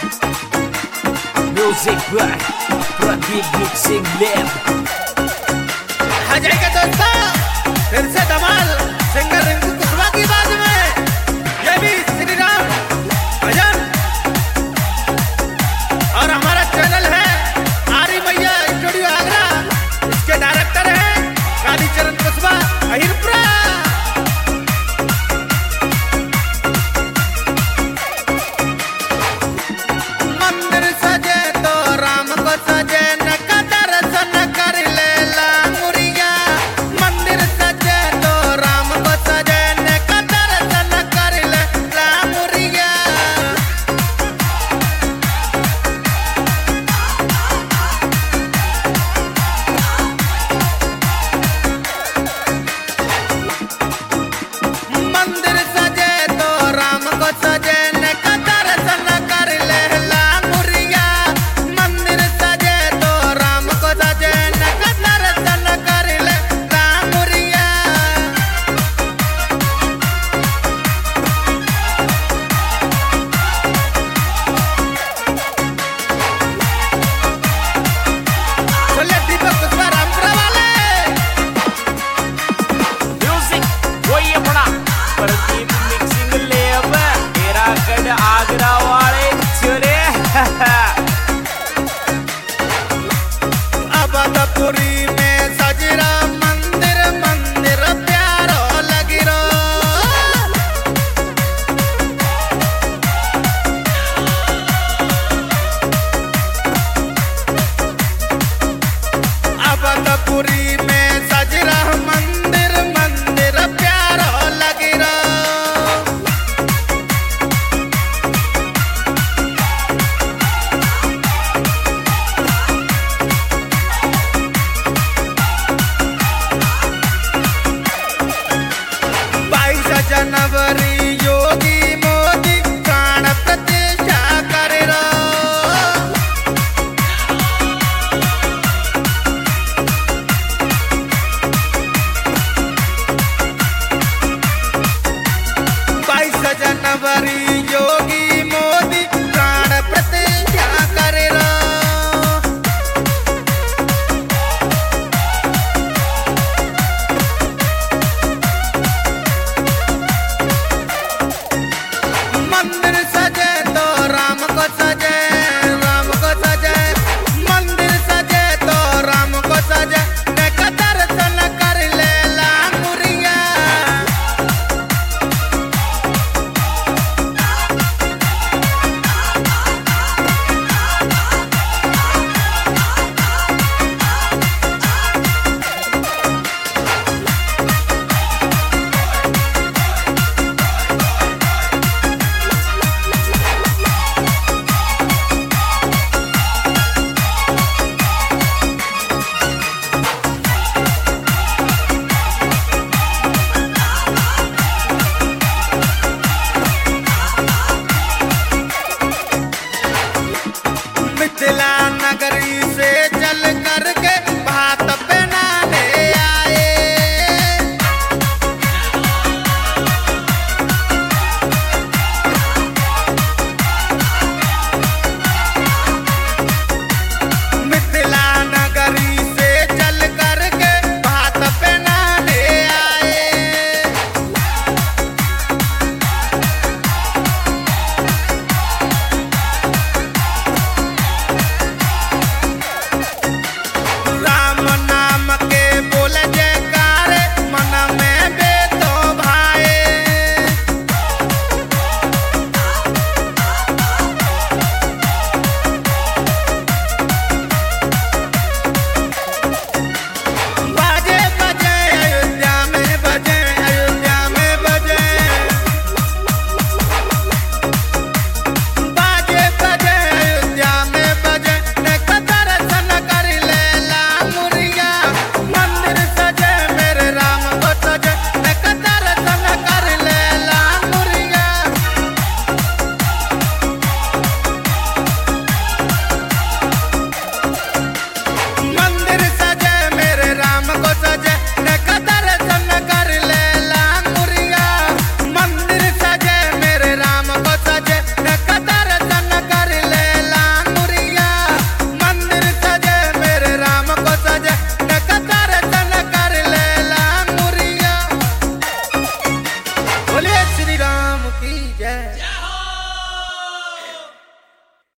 Music by Pradeep Mixing Lab। आ जाएगा दोस्तों फिर से धमाल सिंगर रिंकू कुशवाहा की आवाज में। ये भी श्री राम भजन और हमारा चैनल है आरी मैया स्टूडियो आगरा। इसके डायरेक्टर हैं कालीचरण कुशवाहा अहिरपुरा। मंदिर सजे तो राम को सजे नका दर्शन कर ले लांगुरिया। मंदिर सजे तो राम को सजे की जय।